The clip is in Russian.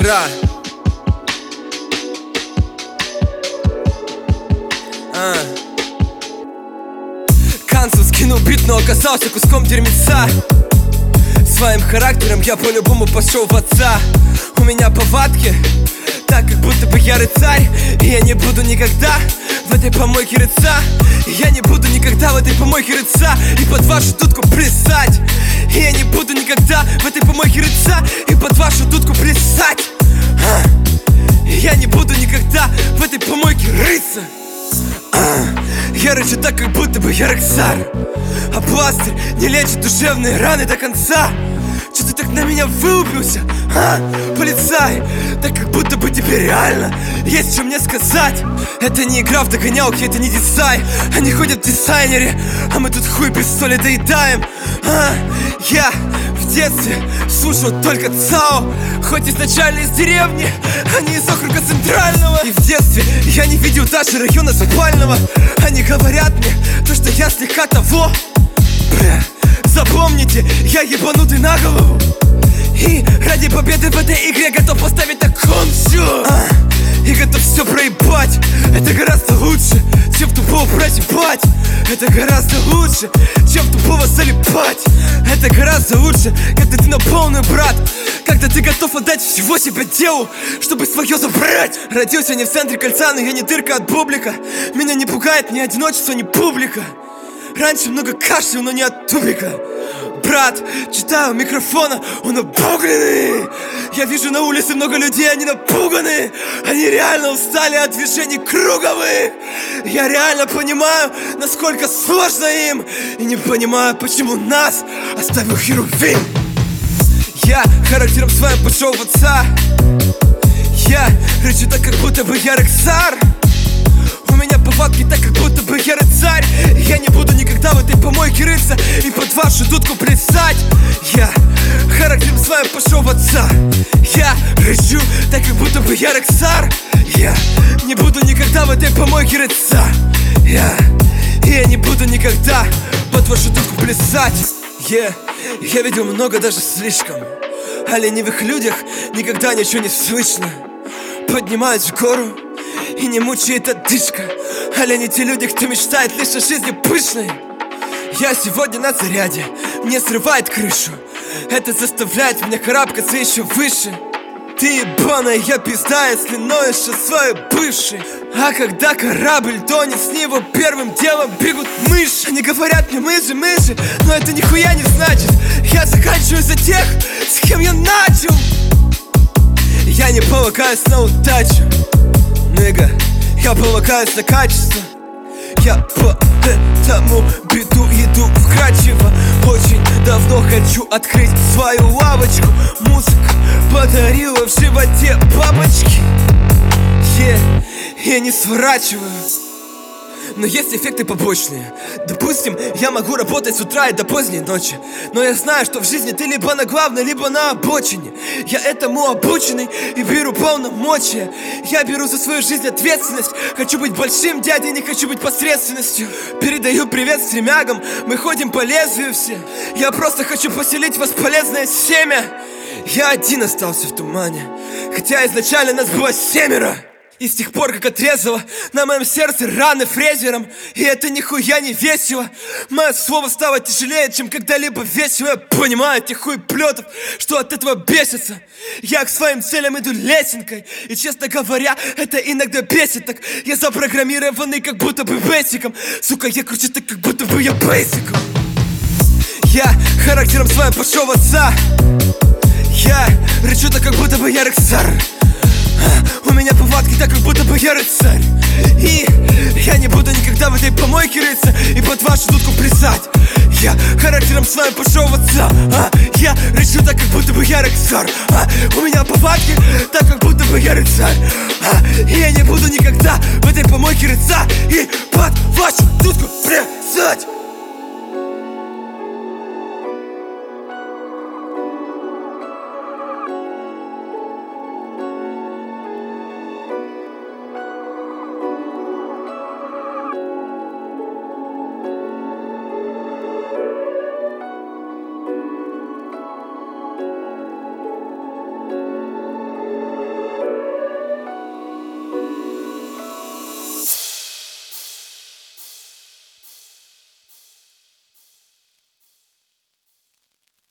мастера. Канцел скинул бит, но оказался куском дерьмеца. Своим характером я по-любому пошел в отца. У меня повадки так, как будто бы я рыцарь. И я не буду никогда в этой помойке рыться. Я не буду никогда в этой помойке рыться и под вашу дудку плясать. И я не буду никогда в этой помойке рыться и под вашу дудку плясать. И я не буду никогда в этой помойке рыться. Я рычу так, как будто бы я роксар, а пластырь не лечит душевные раны до конца. Че ты так на меня вылупился, полицай? Так как будто бы тебе реально есть что мне сказать. Это не игра в догонялки, это не дизайн. Они ходят в дизайнере, а мы тут хуй без соли доедаем. Я в детстве слушал только ЦАО, хоть изначально из деревни, а не из округа центрального. И в детстве я не видел даже района Запального. Они говорят мне то, что я слегка того. Запомните, я ебанутый на голову. И ради победы в этой игре готов поставить на кон всё. И готов все проебать. Это гораздо лучше, чем в тупого проебать. Это гораздо лучше, чем в тупого залипать. Это гораздо лучше, когда ты на полную, брат. Когда ты готов отдать всего себя делу, чтобы свое забрать. Родился не в центре кольца, но я не дырка от бублика. Меня не пугает ни одиночество, ни публика. Раньше много кашлял, но не от тубика. Брат, читаю микрофона, он обугленный. Я вижу на улице много людей, они напуганы. Они реально устали от движений круговых. Я реально понимаю, насколько сложно им. И не понимаю, почему нас оставил Херувим. Я характером своим пошел в отца. Я рычу так, как будто бы я роксар. У меня повадки так, как будто бы я рыцарь. Я не буду никогда в этой помойке рыться и под вашу дудку плясать. Я характером своим пошел в отца. Я рычу так, как будто бы я роксар. Я не буду никогда в этой помойке рыться. Я не буду никогда под вашу дудку плясать. Я видел много, даже слишком. О ленивых людях никогда ничего не слышно. Поднимаюсь в гору и не мучает одышка. А лень те люди, кто мечтает лишь о жизни пышной. Я сегодня на заряде, мне срывает крышу. Это заставляет меня карабкаться еще выше. Ты ебаная, я пизда, если ноешь о своей бывшей. А когда корабль тонет, с него первым делом бегут мыши. Они говорят мне мыши, но это нихуя не значит. Я заканчиваю за тех, с кем я начал. Я не полагаюсь на удачу, ныга, я полагаюсь на качество. Я по этому биту иду вкрадчиво. Очень давно хочу открыть свою лавочку. Музыка подарила в животе бабочки. Я не сворачиваю, но есть эффекты побочные. Допустим, я могу работать с утра и до поздней ночи, но я знаю, что в жизни ты либо на главной, либо на обочине. Я этому обученный и беру полномочия. Я беру за свою жизнь ответственность. Хочу быть большим дядей, не хочу быть посредственностью. Передаю привет стремягам, мы ходим по лезвию все. Я просто хочу поселить в вас полезное семя. Я один остался в тумане, хотя изначально нас было 7. И с тех пор, как отрезало на моем сердце раны фрезером, и это нихуя не весело. Мое слово стало тяжелее, чем когда-либо весело. Я понимаю тех хуеплетов, что от этого бесятся. Я к своим целям иду лесенкой, и, честно говоря, это иногда бесит так. Я запрограммированный, как будто бы бейсиком. Сука, я кручу так, как будто бы я бейсиком. Я характером своим пошел в отца. Я рычу так, как будто бы я роксар. У меня повадки так, как будто бы я рыцарь. И я не буду никогда в этой помойке рыться и под вашу дудку плясать. Я характером своим пошел в отца. Я рычу так, как будто бы я роксар. У меня повадки так, как будто бы я рыцарь. И я не буду никогда в этой помойке рыться и под вашу дудку плясать.